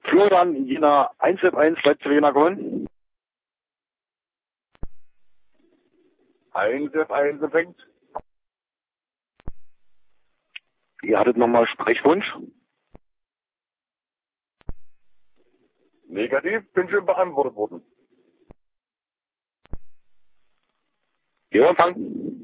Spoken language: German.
Florian, Jena 1F1, Leipzig Jena gewonnen. 1F1 empfängt. Ihr hattet nochmal Sprechwunsch? Negativ, bin schon beantwortet worden. Ihr Empfang.